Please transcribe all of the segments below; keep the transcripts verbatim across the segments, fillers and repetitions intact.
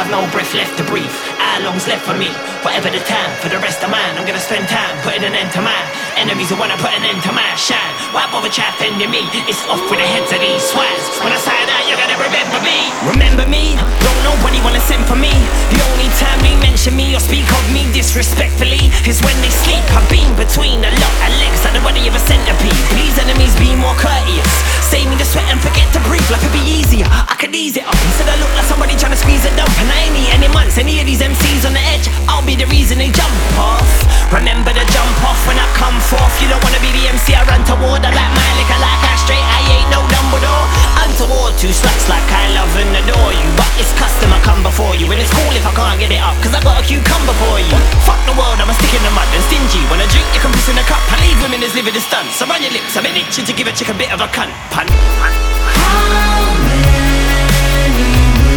I've no breath left to breathe. How long's left for me? Whatever the time, for the rest of mine, I'm gonna spend time putting an end to mine enemies who wanna put an end to my shine. Why bother try offending me? It's off with the heads of these swines. When I say that, you're gonna remember me. Remember me? Don't nobody wanna send for me. The only time they mention me or speak of me disrespectfully is when they sleep. I've been between a lot of legs like the body of a centipede. Please enemies, be more courteous. Save me the sweat and forget to breathe. Life would be easier, I could ease it up. Instead I look like somebody trying to squeeze a dump. And I ain't eat any months, any of these M Cs on the edge, I'll be the reason they jump off. Remember to jump off when I come forth. You don't wanna be the M C I run toward. I like my liquor like I straight, I ain't no Dumbledore. I'm toward two sluts like I love and adore you. But it's custom I come before you. And it's cool if I can't get it up, cause I got a cucumber for you. Fuck the world, I'm a stick in the mud and stingy. When I drink, you can piss in a cup. I leave women as living the stunts. So run your lips, I'm an itching to give a chick a bit of a cunt. Pun. How many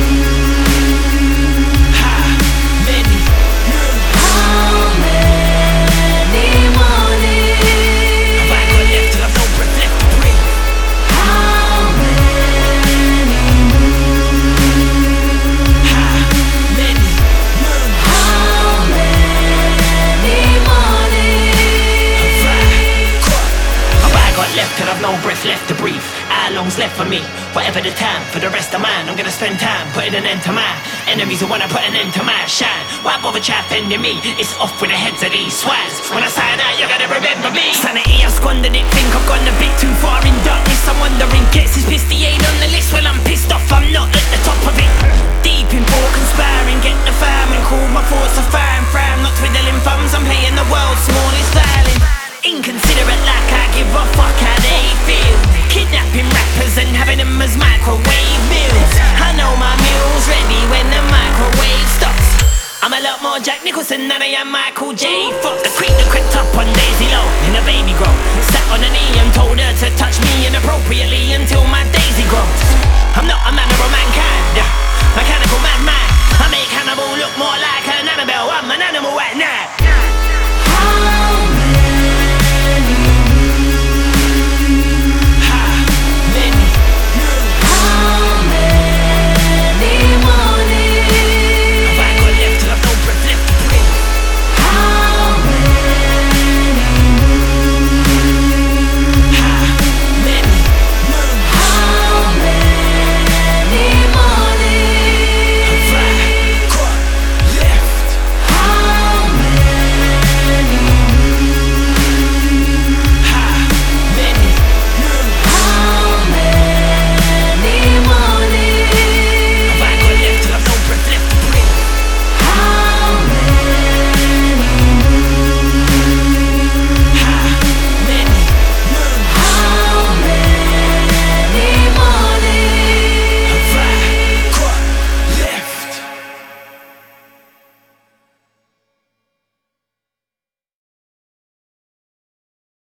moons? How many? How many mornings? Have I got left till I've no breath left to breathe? How many moons? How many? How many mornings? Have I got left till I've no breath left to breathe? How long's left for me? Whatever the time, for the rest of mine, I'm gonna spend time putting an end to my enemies who wanna put an end to my shine. Why bother try offending me? It's off with the heads of these swines. When I say that, you're gonna remember me. Sanity, I've squandered it, think I've gone a bit too far in darkness. I'm wondering, gets his pissed, he ain't on the list. Well, I'm pissed off, I'm not at the top of it. Deep in poor conspiring, get the fam and call my thoughts a fine frown. Not twiddling thumbs, I'm playing the world's smallest violin. Inconsiderate like I give a fuck how they feel. Kidnapping rappers and having them as microwave meals. I know my meal's ready when the microwave stops. I'm a lot more Jack Nicholson than I am Michael J. Fox. The creep that crept up on Daisy Low in a baby grow. Sat on a knee and told her to touch me inappropriately until my daisy grows. I'm not a man or a mankind, mechanical madman. I make Hannibal look more like an Annabelle. I'm